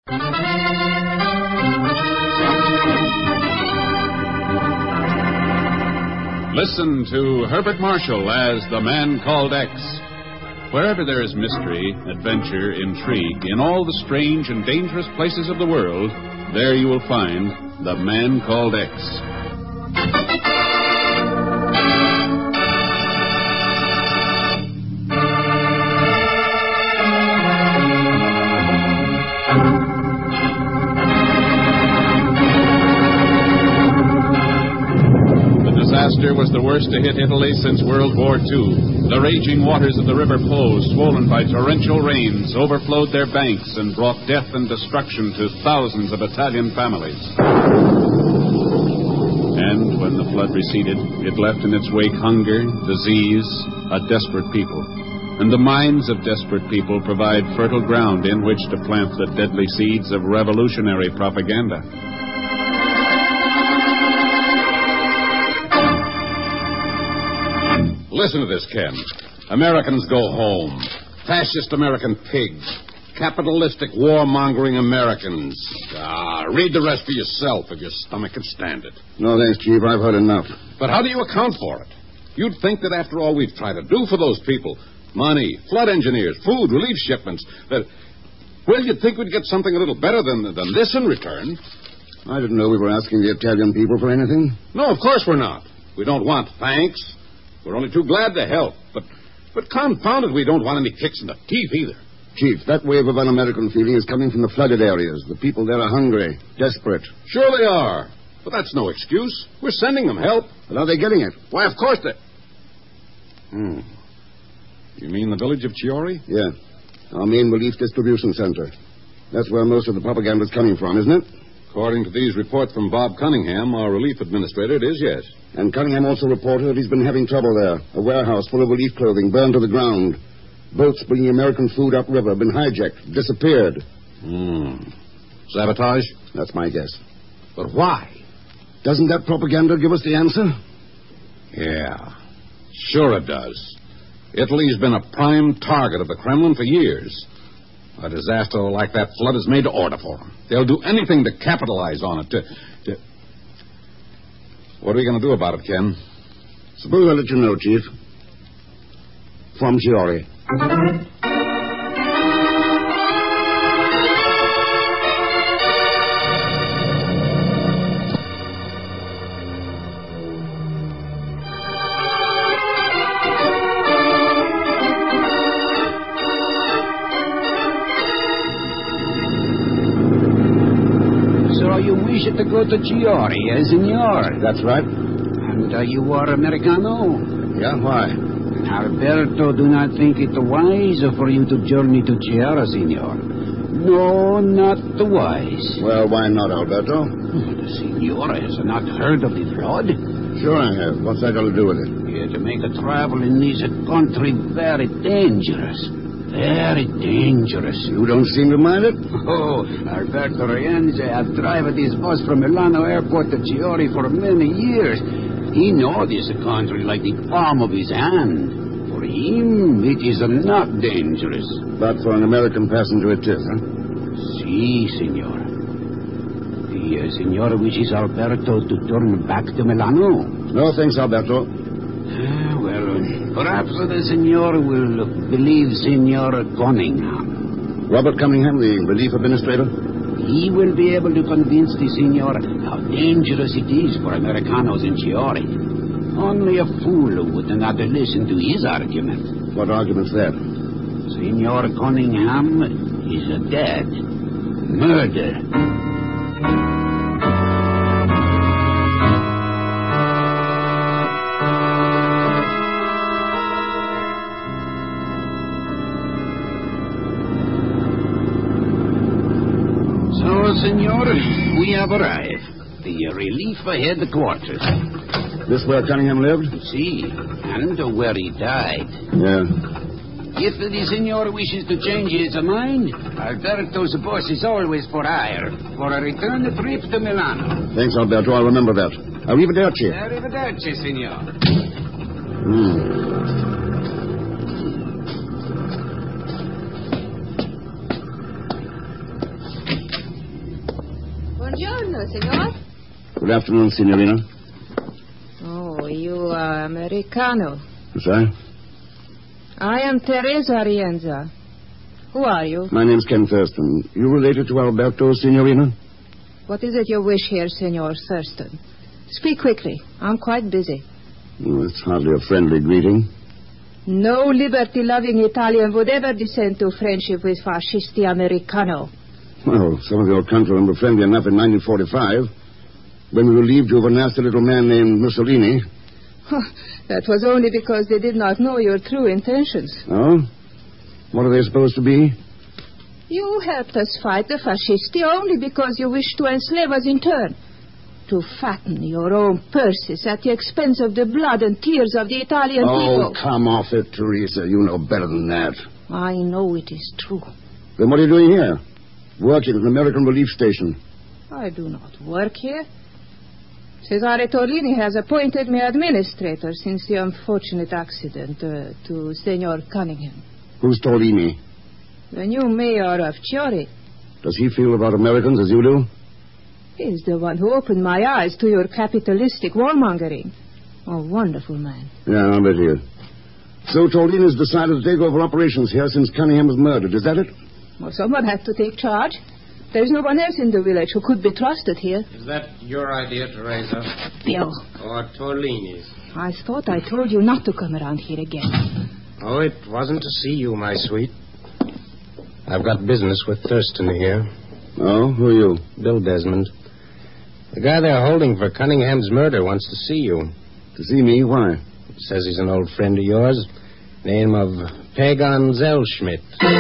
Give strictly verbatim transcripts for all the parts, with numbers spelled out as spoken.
Listen to Herbert Marshall as The Man Called X. Wherever there is mystery, adventure, intrigue, in all the strange and dangerous places of the world, there you will find The Man Called X. Was the worst to hit Italy since World War Two. The raging waters of the River Po, swollen by torrential rains, overflowed their banks and brought death and destruction to thousands of Italian families. And when the flood receded, it left in its wake hunger, disease, a desperate people. And the minds of desperate people provide fertile ground in which to plant the deadly seeds of revolutionary propaganda. Listen to this, Ken. Americans go home. Fascist American pigs. Capitalistic warmongering Americans. Ah, read the rest for yourself if your stomach can stand it. No, thanks, Chief. I've heard enough. But how do you account for it? You'd think that after all we've tried to do for those people, money, flood engineers, food, relief shipments, that, well, you'd think we'd get something a little better than, than this in return. I didn't know we were asking the Italian people for anything. No, of course we're not. We don't want thanks. We're only too glad to help. But but confound it, we don't want any kicks in the teeth either. Chief, that wave of un-American feeling is coming from the flooded areas. The people there are hungry, desperate. Sure they are. But that's no excuse. We're sending them help. But are they getting it? Why, of course they... Hmm. You mean the village of Chiori? Yeah. Our main relief distribution center. That's where most of the propaganda's coming from, isn't it? According to these reports from Bob Cunningham, our relief administrator, it is, yes. And Cunningham also reported that he's been having trouble there. A warehouse full of relief clothing burned to the ground. Boats bringing American food upriver have been hijacked, disappeared. Hmm. Sabotage? That's my guess. But why? Doesn't that propaganda give us the answer? Yeah. Sure it does. Italy's been a prime target of the Kremlin for years. A disaster like that flood is made to order for them. They'll do anything to capitalize on it, to... to... What are we going to do about it, Ken? Suppose I let you know, Chief. From Chiori. To go to Chiori, eh, Signor? That's right. And uh, you are Americano? Yeah, why? Alberto, do not think it wise for you to journey to Chiara, Signor. No, not wise. Well, why not, Alberto? The Signor has not heard of the flood? Sure I have. What's that got to do with it? Yeah, to make a travel in this country very dangerous. Very dangerous. You don't seem to mind it? Oh, Alberto Rienzi, I've driven this bus from Milano Airport to Chiori for many years. He knows this country like the palm of his hand. For him, it is not dangerous. But for an American passenger it is, huh? Si, Signor. The uh, Signor wishes Alberto to turn back to Milano. No, thanks, Alberto. Uh, well, perhaps the Signor will believe Signor Cunningham. Robert Cunningham, the relief administrator? He will be able to convince the Signor how dangerous it is for Americanos in Chiori. Only a fool would not listen to his argument. What argument's that? Signor Cunningham is dead. Murder. Senor, we have arrived. The relief headquarters. This where Cunningham lived? Si, and where he died. Yeah. If the senor wishes to change his mind, Alberto's bus is always for hire, for a return trip to Milano. Thanks, Alberto. I'll remember that. Arrivederci. Arrivederci, senor. Hmm. Buongiorno, senor. Good afternoon, Signorina. Oh, you are Americano. Yes, I? I am Teresa Rienza. Who are you? My name's Ken Thurston. You related to Alberto, Signorina? What is it you wish here, Senor Thurston? Speak quickly. I'm quite busy. Oh, it's hardly a friendly greeting. No liberty-loving Italian would ever descend to friendship with fascisti Americano. Well, some of your countrymen were friendly enough in nineteen forty-five, when we relieved you of a nasty little man named Mussolini. That was only because they did not know your true intentions. Oh? What are they supposed to be? You helped us fight the fascisti only because you wished to enslave us in turn. To fatten your own purses at the expense of the blood and tears of the Italian oh, people. Oh, come off it, Teresa. You know better than that. I know it is true. Then what are you doing here? Working at an American relief station. I do not work here. Cesare Torlini has appointed me administrator since the unfortunate accident uh, to Senor Cunningham. Who's Torlini? The new mayor of Chiori. Does he feel about Americans as you do? He's the one who opened my eyes to your capitalistic warmongering. A wonderful man. Yeah, I bet he is. So Torlini's decided to take over operations here since Cunningham was murdered. Is that it? Well, someone had to take charge. There's no one else in the village who could be trusted here. Is that your idea, Teresa? Bill. Or Torlini's? I thought I told you not to come around here again. Oh, it wasn't to see you, my sweet. I've got business with Thurston here. Oh, who are you? Bill Desmond. The guy they're holding for Cunningham's murder wants to see you. To see me? Why? Says he's an old friend of yours. Name of Pagan Zellschmidt.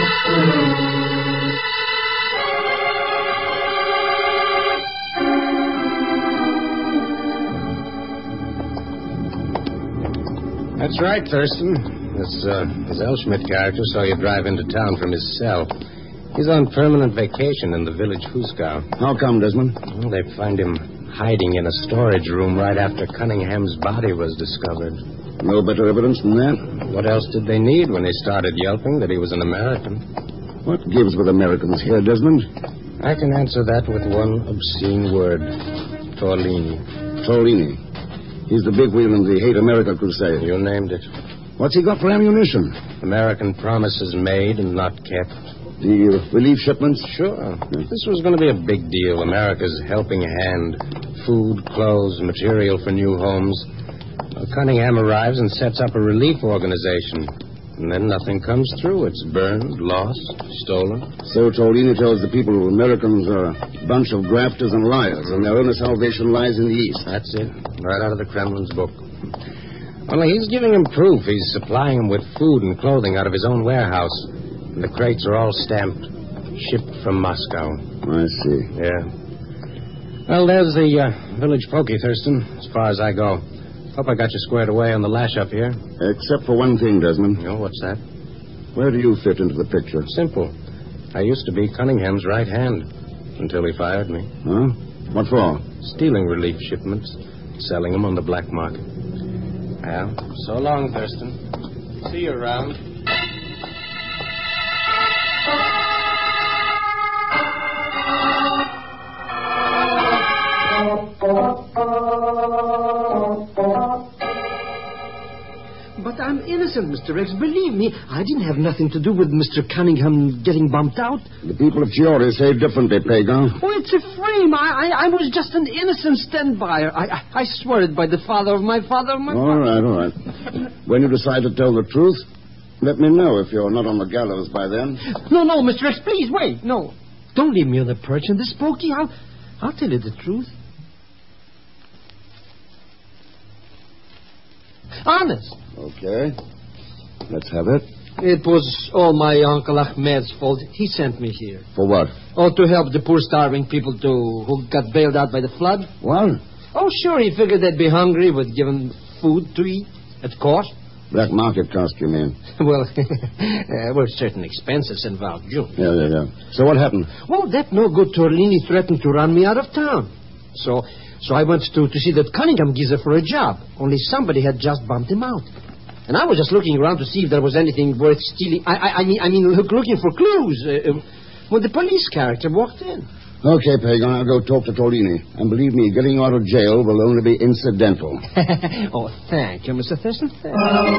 That's right, Thurston. This uh, Zellschmidt character saw you drive into town from his cell. He's on permanent vacation in the village Huskow. How come, Desmond? Well, they find him hiding in a storage room right after Cunningham's body was discovered. No better evidence than that? What else did they need when they started yelping that he was an American? What gives with Americans here, Desmond? I can answer that with one obscene word. Torlini. Torlini. He's the big wheel in the Hate America crusade. You named it. What's he got for ammunition? American promises made and not kept. The uh, relief shipments? Sure. Yeah. This was going to be a big deal. America's helping hand. Food, clothes, material for new homes. Well, Cunningham arrives and sets up a relief organization. And then nothing comes through. It's burned, lost, stolen. So Torlini tells the people Americans are a bunch of grafters and liars, and their only salvation lies in the East. That's it. Right out of the Kremlin's book. Only he's giving them proof. He's supplying them with food and clothing out of his own warehouse. And the crates are all stamped, shipped from Moscow. I see. Yeah. Well, there's the uh, village pokey, Thurston, as far as I go. Hope I got you squared away on the lash up here. Except for one thing, Desmond. Oh, what's that? Where do you fit into the picture? Simple. I used to be Cunningham's right hand until he fired me. Huh? What for? Stealing relief shipments, selling them on the black market. Well, so long, Thurston. See you around. But I'm innocent, Mister X. Believe me, I didn't have nothing to do with Mister Cunningham getting bumped out. The people of Chiori say differently, Pagan. Oh, it's a frame. I, I, I was just an innocent stand-byer. I, I, I swear it by the father of my father of my all father. right, all right. When you decide to tell the truth, let me know if you're not on the gallows by then. No, no, Mister X, please, wait. No. Don't leave me on the perch in this pokey. I'll, I'll tell you the truth. Honest. Okay. Let's have it. It was all my Uncle Ahmed's fault. He sent me here. For what? Oh, to help the poor starving people to, who got bailed out by the flood. What? Oh, sure, he figured they'd be hungry. Would give them food to eat at cost. Black market cost, you mean? Well, uh, well, certain expenses involved, June. Yeah, yeah, yeah. So what happened? Well, that no good Torlini threatened to run me out of town. So... So I went to, to see that Cunningham geezer for a job. Only somebody had just bumped him out. And I was just looking around to see if there was anything worth stealing. I, I, I mean, I mean, look, looking for clues. Uh, uh, when the police character walked in. Okay, Pagan, I'll go talk to Torlini. And believe me, getting you out of jail will only be incidental. Oh, thank you, Mister Thurston. Thank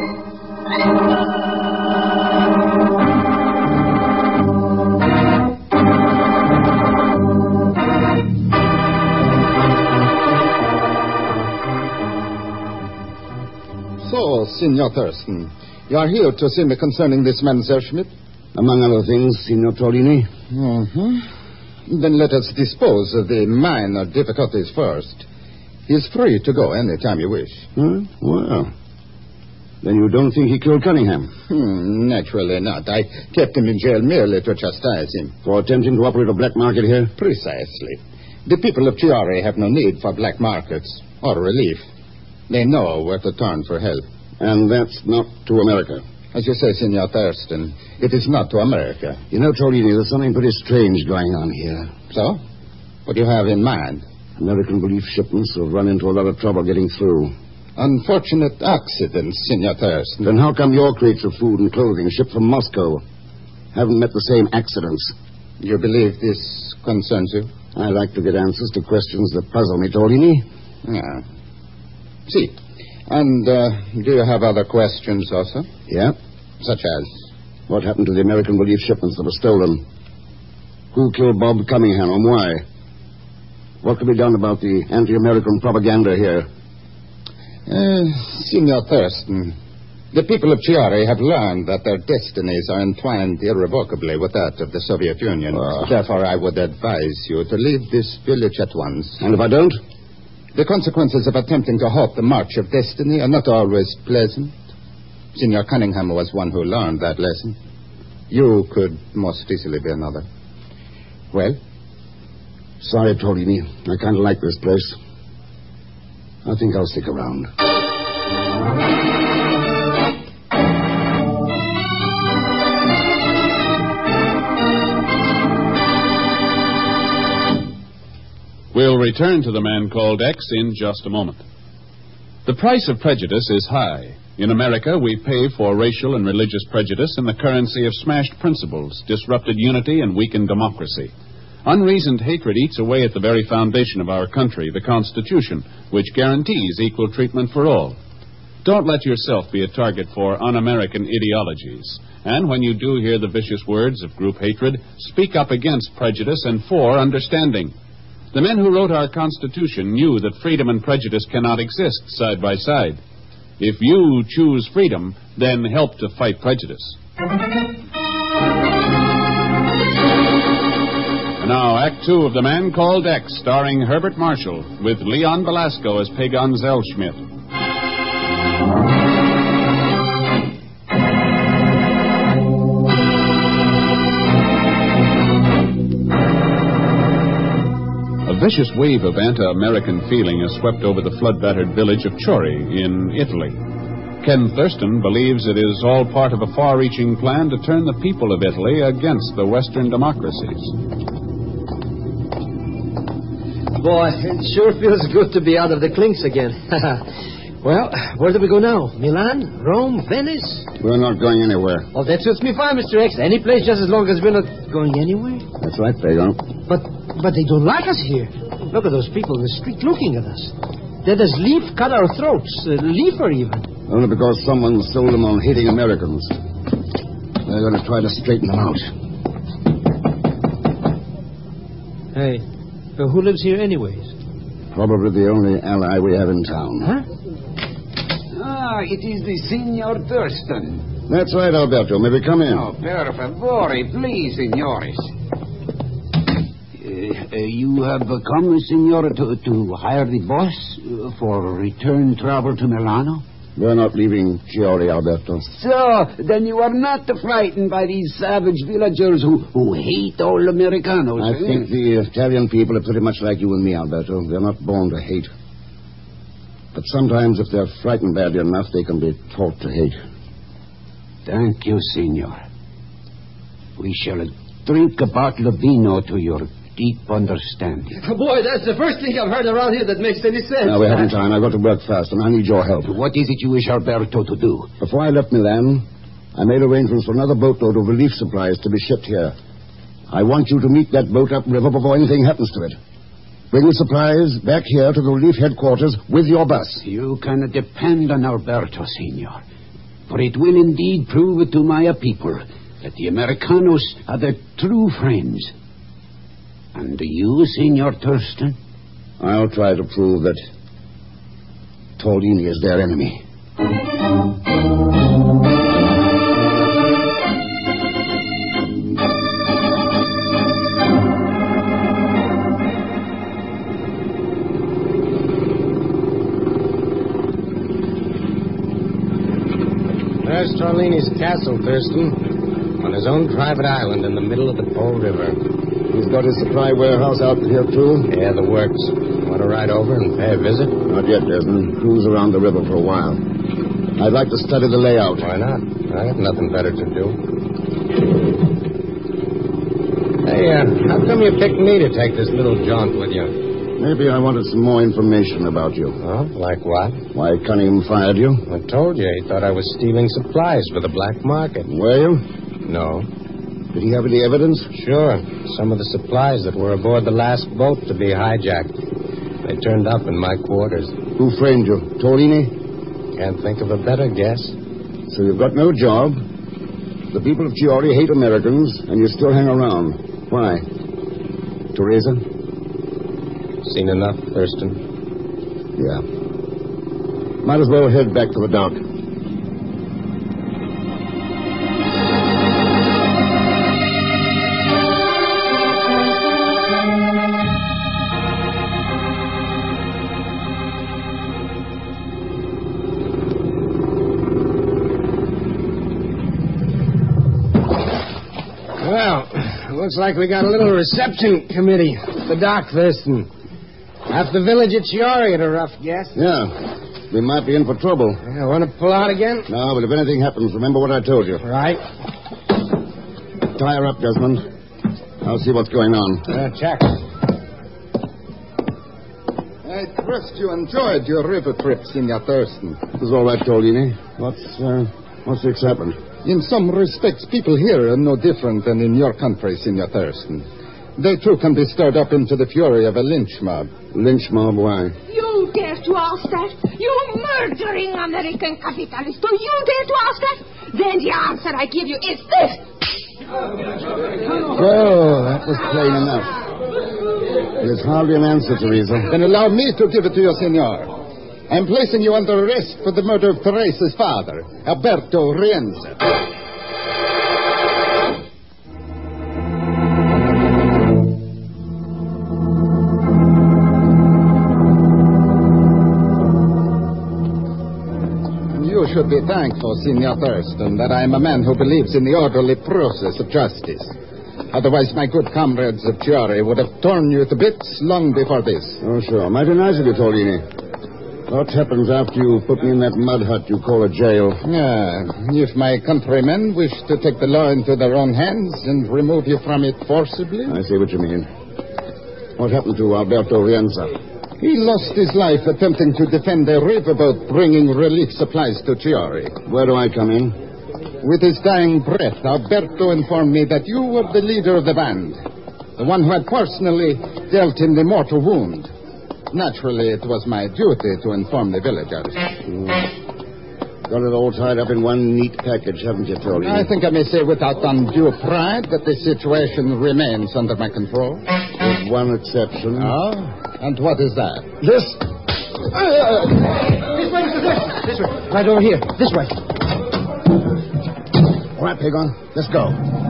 So, Signor Thurston, you are here to see me concerning this man, Sir Schmidt? Among other things, Signor Torlini. Mm-hmm. Then let us dispose of the minor difficulties first. He is free to go any time you wish. Huh? Well, then you don't think he killed Cunningham? Hmm, naturally not. I kept him in jail merely to chastise him. For attempting to operate a black market here? Precisely. The people of Chiari have no need for black markets or relief. They know where to turn for help. And that's not to America. As you say, Signor Thurston, it is not to America. You know, Torlini, there's something pretty strange going on here. So? What do you have in mind? American relief shipments have run into a lot of trouble getting through. Unfortunate accidents, Signor Thurston. Then how come your crates of food and clothing shipped from Moscow haven't met the same accidents? You believe this concerns you? I like to get answers to questions that puzzle me, Torlini. Yeah. See. And uh, do you have other questions also? Yeah. Such as? What happened to the American relief shipments that were stolen? Who killed Bob Cunningham and why? What can be done about the anti-American propaganda here? Uh, Signor Thurston, the people of Chiari have learned that their destinies are entwined irrevocably with that of the Soviet Union. Uh, Therefore, I would advise you to leave this village at once. And if I don't? The consequences of attempting to halt the march of destiny are not always pleasant. Signor Cunningham was one who learned that lesson. You could most easily be another. Well? Sorry, Torlini. I kind of like this place. I think I'll stick around. We'll return to the man called X in just a moment. The price of prejudice is high. In America, we pay for racial and religious prejudice in the currency of smashed principles, disrupted unity, and weakened democracy. Unreasoned hatred eats away at the very foundation of our country, the Constitution, which guarantees equal treatment for all. Don't let yourself be a target for un-American ideologies. And when you do hear the vicious words of group hatred, speak up against prejudice and for understanding. The men who wrote our Constitution knew that freedom and prejudice cannot exist side by side. If you choose freedom, then help to fight prejudice. And now, Act Two of The Man Called X, starring Herbert Marshall, with Leon Belasco as Pagan Zellschmidt. A vicious wave of anti-American feeling has swept over the flood-battered village of Chiori in Italy. Ken Thurston believes it is all part of a far-reaching plan to turn the people of Italy against the Western democracies. Boy, it sure feels good to be out of the clinks again. Well, where do we go now? Milan? Rome? Venice? We're not going anywhere. Oh, that suits me fine, Mister X. Any place just as long as we're not going anywhere. That's right, Pagan. But but they don't like us here. Look at those people in the street looking at us. They'd as lief cut our throats, uh, liefer even. Only because someone sold them on hating Americans. They're going to try to straighten them out. Hey, uh, who lives here anyways? Probably the only ally we have in town. Huh? Ah, it is the Signor Thurston. That's right, Alberto. May we come in? Oh, per favore, please, signores. Uh, uh, you have uh, come, signor, to, to hire the bus uh, for return travel to Milano? We're not leaving Chiori, Alberto. So, then you are not frightened by these savage villagers who, who hate all Americanos. I eh? think the Italian people are pretty much like you and me, Alberto. They're not born to hate. But sometimes, if they're frightened badly enough, they can be taught to hate. Thank you, signor. We shall drink a bottle of vino to your deep understanding. Oh, boy, that's the first thing I've heard around here that makes any sense. Now, we haven't time. I've got to work fast, and I need your help. What is it you wish Alberto to do? Before I left Milan, I made arrangements for another boatload of relief supplies to be shipped here. I want you to meet that boat upriver before anything happens to it. Bring the supplies back here to the relief headquarters with your bus. You can depend on Alberto, senor. For it will indeed prove to my people that the Americanos are their true friends. And you, Senor Thurston? I'll try to prove that Tolini is their enemy. There's Torlini's castle, Thurston, on his own private island in the middle of the Po River. He's got his supply warehouse out here, too? Yeah, the works. Want to ride over and pay a visit? Not yet, Desmond. Cruise around the river for a while. I'd like to study the layout. Why not? I have nothing better to do. Hey, uh, how come you picked me to take this little jaunt with you? Maybe I wanted some more information about you. Oh, like what? Why Cunningham fired you? I told you he thought I was stealing supplies for the black market. Were you? No. Did he have any evidence? Sure. Some of the supplies that were aboard the last boat to be hijacked. They turned up in my quarters. Who framed you? Tolini? Can't think of a better guess. So you've got no job. The people of Chiori hate Americans, and you still hang around. Why? Teresa? Seen enough, Thurston? Yeah. Might as well head back to the dock. Well, looks like we got a little reception committee at the dock, Thurston. Half the village at Chiori at a rough guess. Yeah. We might be in for trouble. Yeah, want to pull out again? No, but if anything happens, remember what I told you. Right. Tie her up, Desmond. I'll see what's going on. Uh, check. I trust you enjoyed your river trip, Senor Thurston. It was all right, Tolini. What's, uh, what's the excitement? In some respects, people here are no different than in your country, Senor Thurston. They, too, can be stirred up into the fury of a lynch mob. Lynch mob, why? You dare to ask that? You murdering American capitalist. Do you dare to ask that? Then the answer I give you is this. Oh, that was plain enough. There's hardly an answer, Teresa. Then allow me to give it to you, Senor. I'm placing you under arrest for the murder of Teresa's father, Alberto Rienza. You should be thankful, Senor Thurston, that I am a man who believes in the orderly process of justice. Otherwise, my good comrades of Chiori would have torn you to bits long before this. Oh, sure. Mighty nice of you, Tolini. What happens after you put me in that mud hut you call a jail? Yeah, if my countrymen wish to take the law into their own hands and remove you from it forcibly. I see what you mean. What happened to Alberto Rienza? He lost his life attempting to defend a riverboat bringing relief supplies to Chiori. Where do I come in? With his dying breath, Alberto informed me that you were the leader of the band, the one who had personally dealt him the mortal wound. Naturally, it was my duty to inform the villagers. Mm. Got it all tied up in one neat package, haven't you, Tolini? I think I may say without undue pride that the situation remains under my control. With one exception. Oh? And what is that? This. Uh, this way, this way. This way. Right over here. This way. All right, Pagon. Let's go.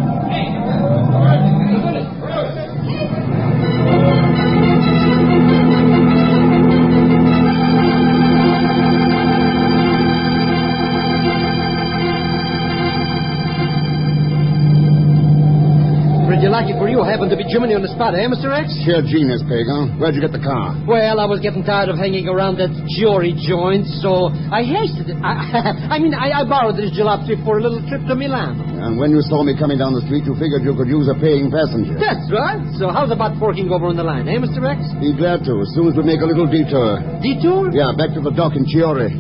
Pretty lucky for you, happened to be Jiminy on the spot, eh, Mister X? Sheer genius, Pagon. Where'd you get the car? Well, I was getting tired of hanging around that Chiori joint, so I hasted it. I, I mean, I, I borrowed this jalopy for a little trip to Milan. And when you saw me coming down the street, you figured you could use a paying passenger. That's right. So how's about forking over on the line, eh, Mister X? Be glad to, as soon as we make a little detour. Detour? Yeah, back to the dock in Chiori.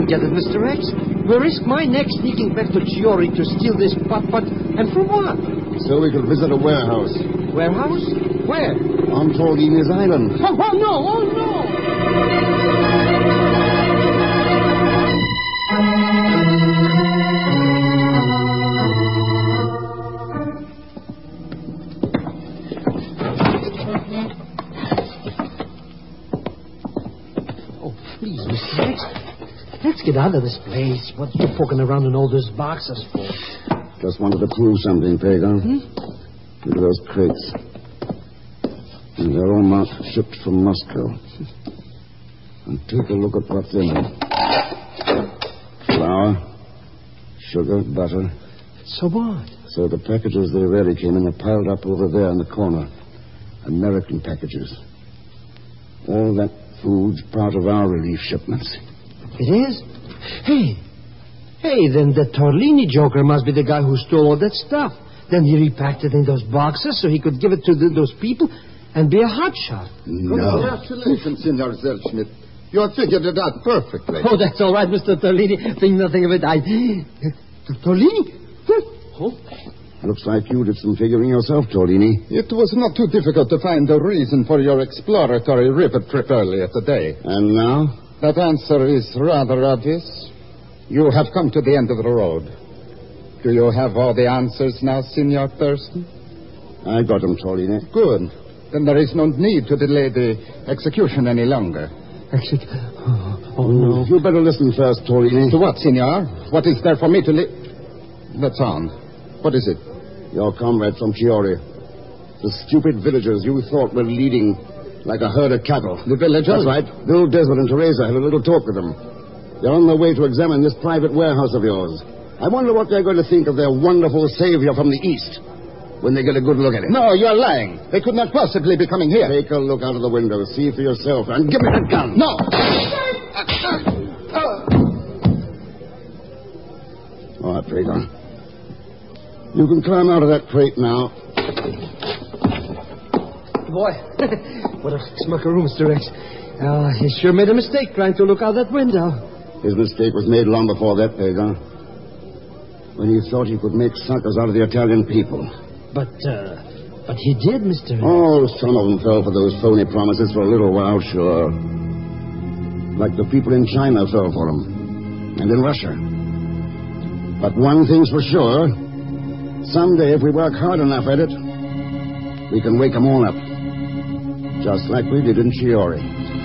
get it, Mister X. We'll risk my neck sneaking back to Chiori to steal this pot-pot. And for what? So we could visit a warehouse. Warehouse? Where? On Torlini's Island. Oh, oh no! Oh, no! Please, Mister X, let's get out of this place. What are you poking around in all those boxes for? Just wanted to prove something, Pagan. Hmm? Look at those crates. And they're all marked shipped from Moscow. And take a look at what's in them. Flour, sugar, butter. So what? So the packages they really came in are piled up over there in the corner. American packages. All that food's part of our relief shipments. It is? Hey. Hey, then the Torlini joker must be the guy who stole all that stuff. Then he repacked it in those boxes so he could give it to the, those people and be a hotshot. No. Congratulations, Senor Zelschmidt. You have figured it out perfectly. Oh, that's all right, Mister Torlini. Think nothing of it. I... Torlini? Oh. Looks like you did some figuring yourself, Torlini. It was not too difficult to find the reason for your exploratory river trip earlier today. And now? That answer is rather obvious. You have come to the end of the road. Do you have all the answers now, Senor Thurston? I got them, Torlini. Good. Then there is no need to delay the execution any longer. Exec... Oh, oh, no. You better listen first, Torlini. To what, Senor? What is there for me to li... Let's on. What is it? Your comrades from Chiori. The stupid villagers you thought were leading like a herd of cattle. The villagers? That's right. Bill Desmond and Teresa had a little talk with them. They're on their way to examine this private warehouse of yours. I wonder what they're going to think of their wonderful savior from the east when they get a good look at it. No, you're lying. They could not possibly be coming here. Take a look out of the window. See for yourself. And give me that gun. No. All right, Pagan. You can climb out of that crate now. Boy, what a smuckaroo, Mister X. Uh, he sure made a mistake trying to look out that window. His mistake was made long before that, Pagan. When he thought he could make suckers out of the Italian people. But, uh, but he did, Mister X. Oh, some of them fell for those phony promises for a little while, sure. Like the people in China fell for them. And in Russia. But one thing's for sure. Someday, if we work hard enough at it, we can wake them all up. Just like we did in Chiori.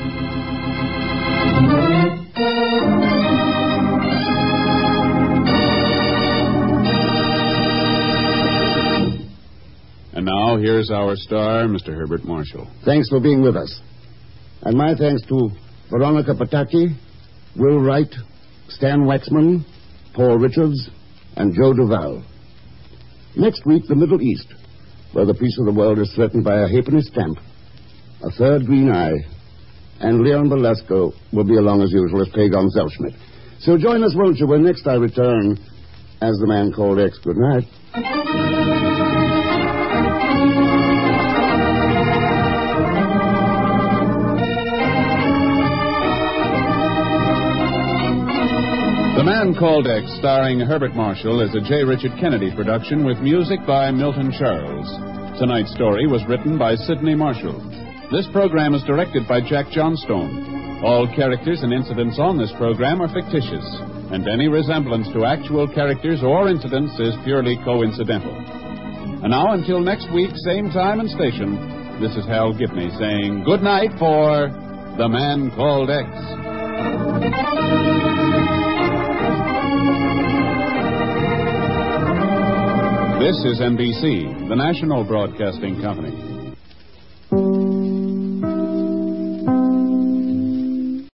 And now, here's our star, Mister Herbert Marshall. Thanks for being with us. And my thanks to Veronica Pataki, Will Wright, Stan Waxman, Paul Richards, and Joe Duval. Next week, the Middle East, where the peace of the world is threatened by a halfpenny stamp, a third green eye, and Leon Belasco will be along as usual as Pagan Zelschmidt. So join us, won't you, when next I return as the man called X. Good night. The Man Called X, starring Herbert Marshall, is a J. Richard Kennedy production with music by Milton Charles. Tonight's story was written by Sidney Marshall. This program is directed by Jack Johnstone. All characters and incidents on this program are fictitious, and any resemblance to actual characters or incidents is purely coincidental. And now, until next week, same time and station, this is Hal Gibney saying good night for The Man Called X. This is N B C, the national broadcasting company.